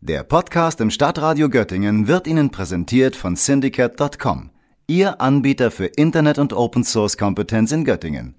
Der Podcast im Stadtradio Göttingen wird Ihnen präsentiert von Syndicate.com, Ihr Anbieter für Internet- und Open-Source-Kompetenz in Göttingen.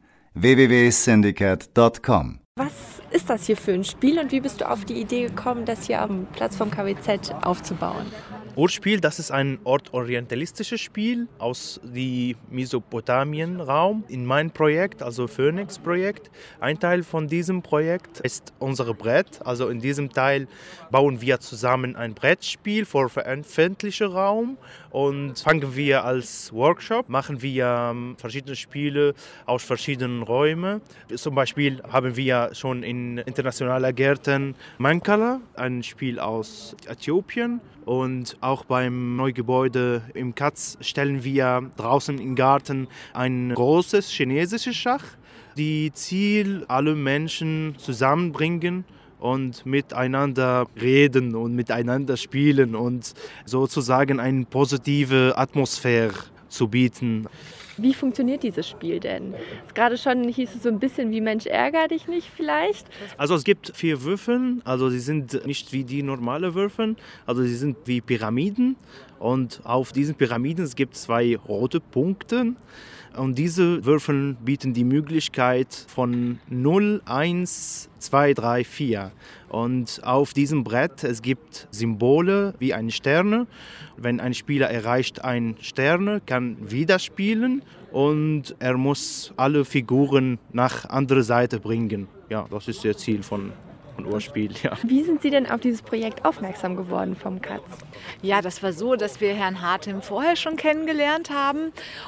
www.syndicate.com. Was ist das hier für ein Spiel und wie bist du auf die Idee gekommen, das hier am Platz vom KWZ aufzubauen? Urspiel, das ist ein orientalistisches Spiel aus dem Mesopotamien-Raum. In meinem Projekt, also Phoenix-Projekt, ein Teil von diesem Projekt ist unser Brett. Also in diesem Teil bauen wir zusammen ein Brettspiel für öffentlichen Raum und fangen wir als Workshop, machen wir verschiedene Spiele aus verschiedenen Räumen. Zum Beispiel haben wir schon in internationaler Gärten Mancala, ein Spiel aus Äthiopien. Und auch beim Neugebäude im Katz stellen wir draußen im Garten ein großes chinesisches Schach. Die Ziel, alle Menschen zusammenbringen und miteinander reden und miteinander spielen und sozusagen eine positive Atmosphäre zu bieten. Wie funktioniert dieses Spiel denn? Gerade schon hieß es so ein bisschen wie Mensch, ärger dich nicht vielleicht. Also es gibt 4 Würfel, also sie sind nicht wie die normale Würfel, also sie sind wie Pyramiden und auf diesen Pyramiden es gibt 2 rote Punkte und diese Würfel bieten die Möglichkeit von 0, 1, 2, 3, 4 und auf diesem Brett es gibt Symbole wie ein Sterne. Wenn ein Spieler erreicht einen Stern, kann wieder spielen und er muss alle Figuren nach andere Seite bringen. Ja, das ist das Ziel von Urspiel. Ja. Wie sind Sie denn auf dieses Projekt aufmerksam geworden vom Katz? Ja, das war so, dass wir Herrn Hartim vorher schon kennengelernt haben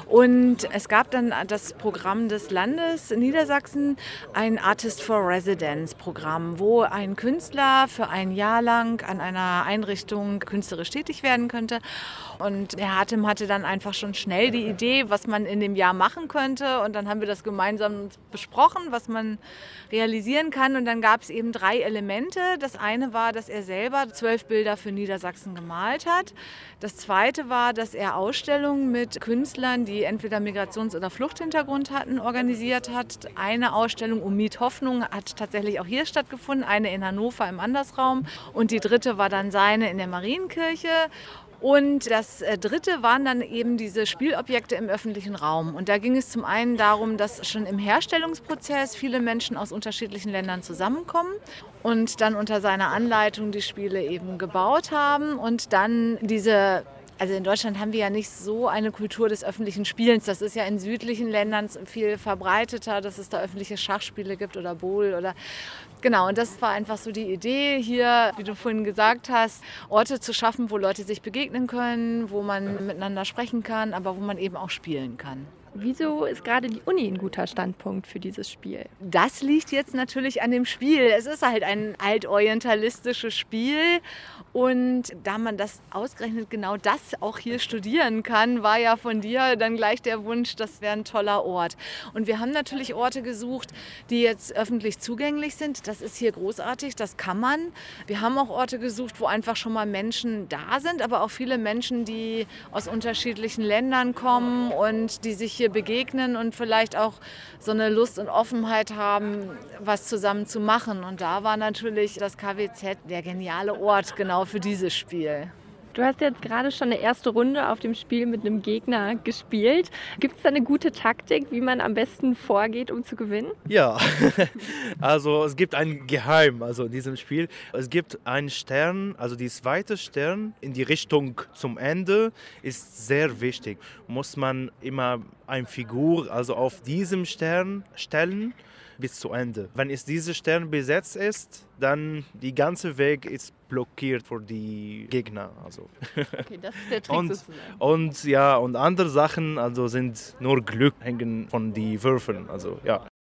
und es gab dann das Programm des Landes Niedersachsen, ein Artist for Residence Programm, wo ein Künstler für ein Jahr lang an einer Einrichtung künstlerisch tätig werden könnte. Und Herr Hartim hatte dann einfach schon schnell die Idee, was man in dem Jahr machen könnte. Und dann haben wir das gemeinsam besprochen, was man realisieren kann. Und dann gab es eben 3 Elemente. Das eine war, dass er selber 12 Bilder für Niedersachsen gemalt hat. Das zweite war, dass er Ausstellungen mit Künstlern, die entweder Migrations- oder Fluchthintergrund hatten, organisiert hat. Eine Ausstellung um Miet Hoffnung hat tatsächlich auch hier stattgefunden, eine in Hannover im Andersraum. Und die dritte war dann seine in der Marienkirche. Und das dritte waren dann eben diese Spielobjekte im öffentlichen Raum. Und da ging es zum einen darum, dass schon im Herstellungsprozess viele Menschen aus unterschiedlichen Ländern zusammenkommen und dann unter seiner Anleitung die Spiele eben gebaut haben und dann also in Deutschland haben wir ja nicht so eine Kultur des öffentlichen Spielens. Das ist ja in südlichen Ländern viel verbreiteter, dass es da öffentliche Schachspiele gibt oder Bowl oder genau. Und das war einfach so die Idee, hier, wie du vorhin gesagt hast, Orte zu schaffen, wo Leute sich begegnen können, wo man miteinander sprechen kann, aber wo man eben auch spielen kann. Wieso ist gerade die Uni ein guter Standpunkt für dieses Spiel? Das liegt jetzt natürlich an dem Spiel. Es ist halt ein altorientalistisches Spiel und da man das ausgerechnet genau das auch hier studieren kann, war ja von dir dann gleich der Wunsch, das wäre ein toller Ort. Und wir haben natürlich Orte gesucht, die jetzt öffentlich zugänglich sind. Das ist hier großartig, das kann man. Wir haben auch Orte gesucht, wo einfach schon mal Menschen da sind, aber auch viele Menschen, die aus unterschiedlichen Ländern kommen und die sich hier begegnen und vielleicht auch so eine Lust und Offenheit haben, was zusammen zu machen. Und da war natürlich das KWZ der geniale Ort genau für dieses Spiel. Du hast jetzt gerade schon eine erste Runde auf dem Spiel mit einem Gegner gespielt. Gibt es da eine gute Taktik, wie man am besten vorgeht, um zu gewinnen? Ja, also es gibt ein Geheim in diesem Spiel. Es gibt einen Stern, also die zweite Stern in die Richtung zum Ende ist sehr wichtig. Muss man immer eine Figur auf diesem Stern stellen bis zu Ende. Wenn es dieser Stern besetzt ist, dann die ganze Weg ist blockiert für die Gegner. Okay, das ist der Trick sozusagen. Und andere Sachen sind nur Glück hängen von den Würfeln. Ja.